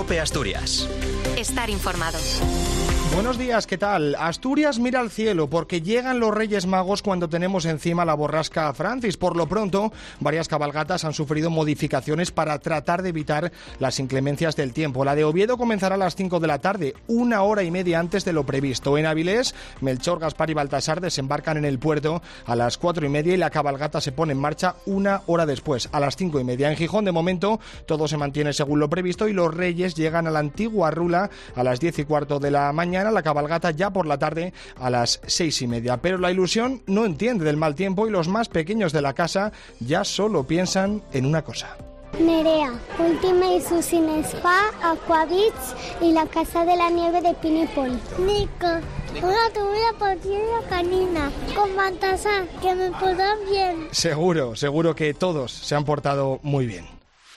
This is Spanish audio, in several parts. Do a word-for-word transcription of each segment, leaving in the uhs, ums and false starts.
COPE Asturias. Estar informado. Buenos días, ¿qué tal? Asturias mira al cielo porque llegan los Reyes Magos cuando tenemos encima la borrasca Francis. Por lo pronto, varias cabalgatas han sufrido modificaciones para tratar de evitar las inclemencias del tiempo. La de Oviedo comenzará a las cinco de la tarde, una hora y media antes de lo previsto. En Avilés, Melchor, Gaspar y Baltasar desembarcan en el puerto a las cuatro y media y la cabalgata se pone en marcha una hora después, a las cinco y media. En Gijón, de momento, todo se mantiene según lo previsto y los Reyes llegan a la antigua Rula a las diez y cuarto de la mañana. La cabalgata ya por la tarde a las seis y media. Pero la ilusión no entiende del mal tiempo y los más pequeños de la casa ya solo piensan en una cosa. Nerea, Ultimate Sushi Spa, Aquabits y la Casa de la Nieve de Pinipol. Nico, una tubería por tierra canina con Baltasar, que me portan bien. Seguro, seguro que todos se han portado muy bien.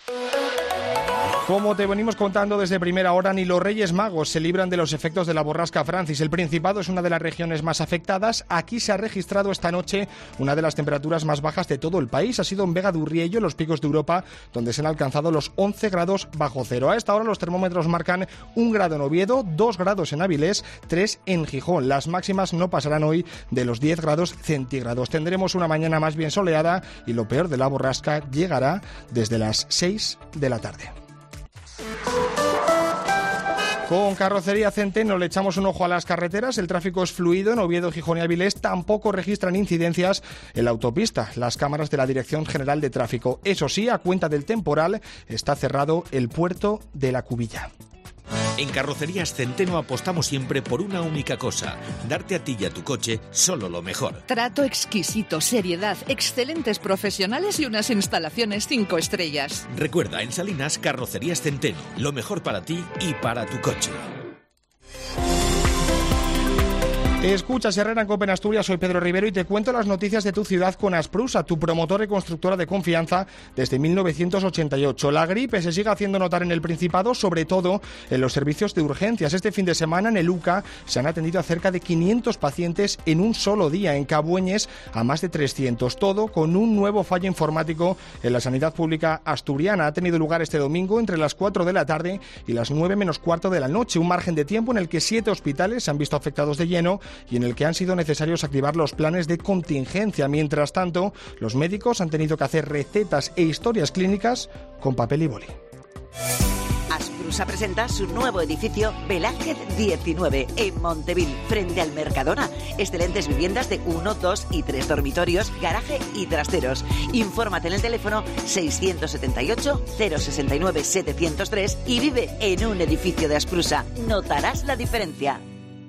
Como te venimos contando desde primera hora, ni los Reyes Magos se libran de los efectos de la borrasca Francis. El Principado es una de las regiones más afectadas. Aquí se ha registrado esta noche una de las temperaturas más bajas de todo el país. Ha sido en Vega de Urriello, los picos de Europa, donde se han alcanzado los once grados bajo cero. A esta hora los termómetros marcan un grado en Oviedo, dos grados en Avilés, tres en Gijón. Las máximas no pasarán hoy de los diez grados centígrados. Tendremos una mañana más bien soleada y lo peor de la borrasca llegará desde las seis de la tarde. Con Carrocería Centeno le echamos un ojo a las carreteras. El tráfico es fluido en Oviedo, Gijón y Avilés. Tampoco registran incidencias en la autopista las cámaras de la Dirección General de Tráfico. Eso sí, a cuenta del temporal, está cerrado el puerto de La Cubilla. En Carrocerías Centeno apostamos siempre por una única cosa: darte a ti y a tu coche solo lo mejor. Trato exquisito, seriedad, excelentes profesionales y unas instalaciones cinco estrellas. Recuerda, en Salinas, Carrocerías Centeno, lo mejor para ti y para tu coche. Escuchas Herrera en COPE en Asturias, soy Pedro Rivero y te cuento las noticias de tu ciudad con Asprusa, tu promotora y constructora de confianza desde mil novecientos ochenta y ocho. La gripe se sigue haciendo notar en el Principado, sobre todo en los servicios de urgencias. Este fin de semana en el U C A se han atendido a cerca de quinientos pacientes en un solo día, en Cabueñes a más de trescientos, todo con un nuevo fallo informático en la sanidad pública asturiana. Ha tenido lugar este domingo entre las cuatro de la tarde y las nueve menos cuarto de la noche, un margen de tiempo en el que siete hospitales se han visto afectados de lleno y en el que han sido necesarios activar los planes de contingencia. Mientras tanto, los médicos han tenido que hacer recetas e historias clínicas con papel y boli. Asprusa presenta su nuevo edificio Velázquez diecinueve en Montevil, frente al Mercadona. Excelentes viviendas de uno, dos y tres dormitorios, garaje y trasteros. Infórmate en el teléfono seiscientos setenta y ocho, cero sesenta y nueve, setecientos tres y vive en un edificio de Asprusa. Notarás la diferencia.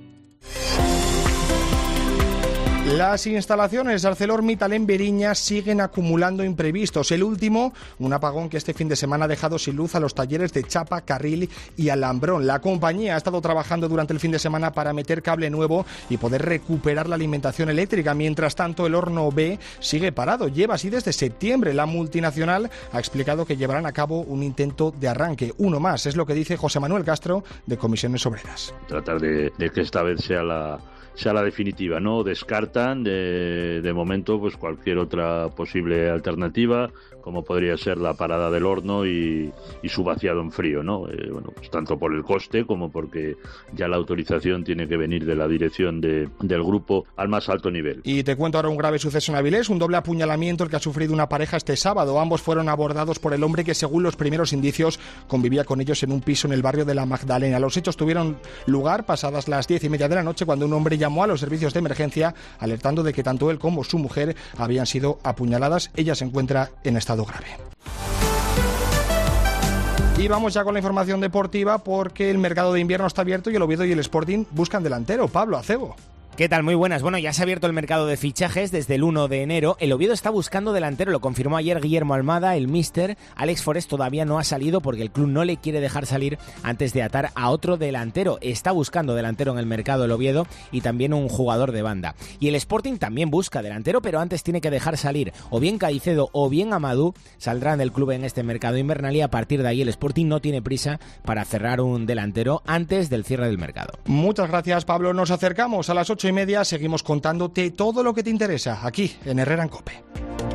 Las instalaciones de ArcelorMittal en Beriña siguen acumulando imprevistos. El último, un apagón que este fin de semana ha dejado sin luz a los talleres de chapa, carril y alambrón. La compañía ha estado trabajando durante el fin de semana para meter cable nuevo y poder recuperar la alimentación eléctrica. Mientras tanto, el horno B sigue parado. Lleva así desde septiembre. La multinacional ha explicado que llevarán a cabo un intento de arranque. Uno más, es lo que dice José Manuel Castro de Comisiones Obreras. Tratar de, de que esta vez sea la... sea la definitiva, ¿no? Descartan de, de momento pues cualquier otra posible alternativa, como podría ser la parada del horno y, y su vaciado en frío, ¿no? Eh, bueno, pues tanto por el coste como porque ya la autorización tiene que venir de la dirección de, del grupo al más alto nivel. Y te cuento ahora un grave suceso en Avilés, un doble apuñalamiento el que ha sufrido una pareja este sábado. Ambos fueron abordados por el hombre que, según los primeros indicios, convivía con ellos en un piso en el barrio de La Magdalena. Los hechos tuvieron lugar pasadas las diez y media de la noche, cuando un hombre llamó a los servicios de emergencia alertando de que tanto él como su mujer habían sido apuñaladas. Ella se encuentra en estado grave. Y vamos ya con la información deportiva, porque el mercado de invierno está abierto y el Oviedo y el Sporting buscan delantero. Pablo Acebo. ¿Qué tal? Muy buenas. Bueno, ya se ha abierto el mercado de fichajes desde el uno de enero. El Oviedo está buscando delantero, lo confirmó ayer Guillermo Almada, el míster. Alex Forés todavía no ha salido porque el club no le quiere dejar salir antes de atar a otro delantero. Está buscando delantero en el mercado el Oviedo y también un jugador de banda. Y el Sporting también busca delantero, pero antes tiene que dejar salir o bien Caicedo o bien Amadou. Saldrán del club en este mercado invernal y a partir de ahí el Sporting no tiene prisa para cerrar un delantero antes del cierre del mercado. Muchas gracias, Pablo. Nos acercamos a las ocho y media. Seguimos contándote todo lo que te interesa aquí en Herrera en COPE.